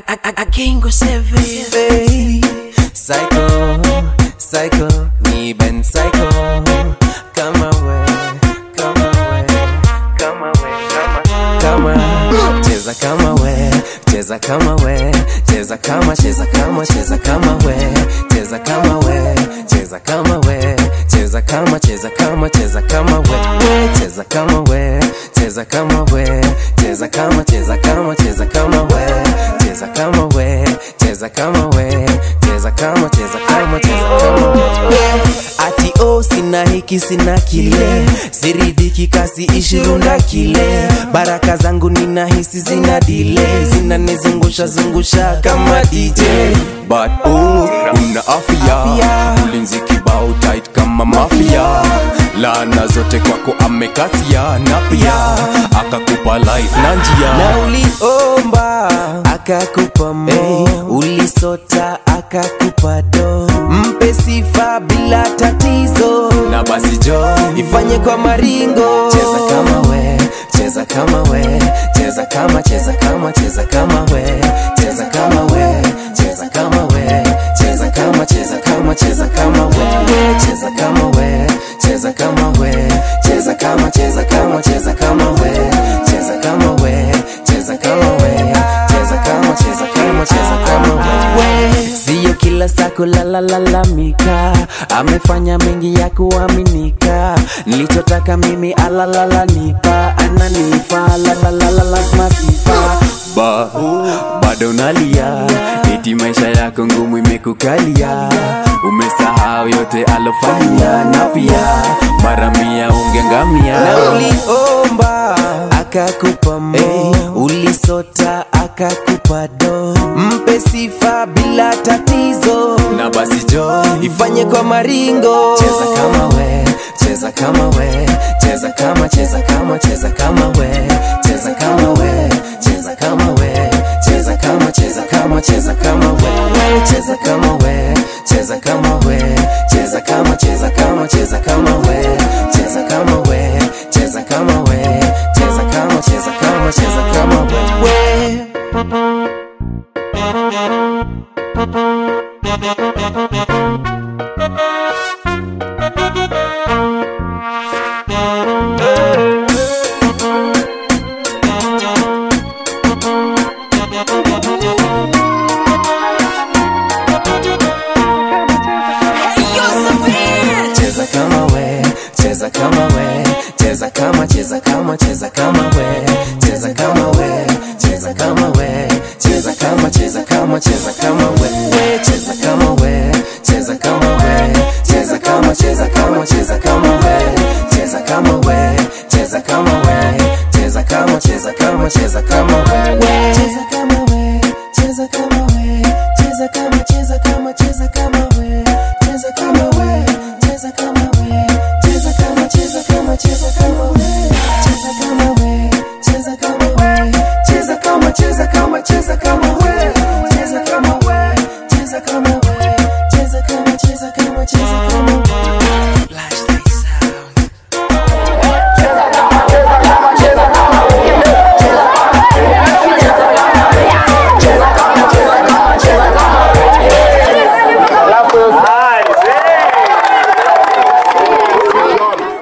I can't go seven. Psycho, psycho, me ben psycho. Come away, come away, come away, come away. Cheza kama we, cheza kama we, cheza kama, cheza kama, cheza kama we, cheza kama we, cheza kama we, cheza kama, cheza kama, cheza kama we, cheza kama we, cheza kama we, cheza kama, cheza kama, cheza kama we, cheza kama we, cheza kama we, cheza kama, cheza kama, cheza kama we. Ati oh sina hiki sina kile, siridhiki kasi ishirunda kile, baraka zangu ninahisi zina delay, zinanizungusha zungusha kama DJ. But oh una afya, ulinzi kibao tight kama mafia, laana zote kwako amekatia, na pia akakupa life na njia, na uliomba akakupa mo, ulisota akakupa do, mpe sifa bila tatizo, na basi jo ifanye kwa maringo. Cheza kama we, cheza kama we, cheza kama, cheza kama, cheza kama we, cheza kama we, cheza kama we, cheza kama, cheza kama, cheza kama we, cheza kama we, cheza kama we, cheza kama, cheza kama, cheza kama we, cheza kama we, cheza kama we, cheza kama, cheza kama, cheza kama we. Sio kila sako lalamika, amefanya mengi ya kuaminika, nilichotaka mimi alalala nipa, ananipa lazima sifa. Bado nalia, eti maisha yako ngumu imekukalia, umesahau yote alofanya, na pia mara mia ungengamia, na uliomba akakupa mo, ulisota akakupa do, mpe sifa bila tatizo, na basi jo ifanye kwa maringo. Cheza kama we, cheza kama we, cheza kama, cheza kama, cheza kama we, cheza kama we, cheza kama we, cheza kama, cheza kama, cheza kama we, cheza kama we, cheza kama we, cheza kama, cheza kama, cheza kama we, cheza kama we, cheza kama we, cheza kama, cheza kama, cheza kama we. Cheza kama we, cheza kama we, cheza kama, cheza kama, cheza kama we, cheza kama we, cheza kama we, cheza kama, cheza kama, cheza kama we, cheza kama we, cheza kama we, cheza kama, cheza kama, cheza kama we, cheza kama we, cheza kama we, cheza kama, cheza kama, cheza kama we, cheza kama we, cheza kama we, cheza kama, cheza kama, cheza kama.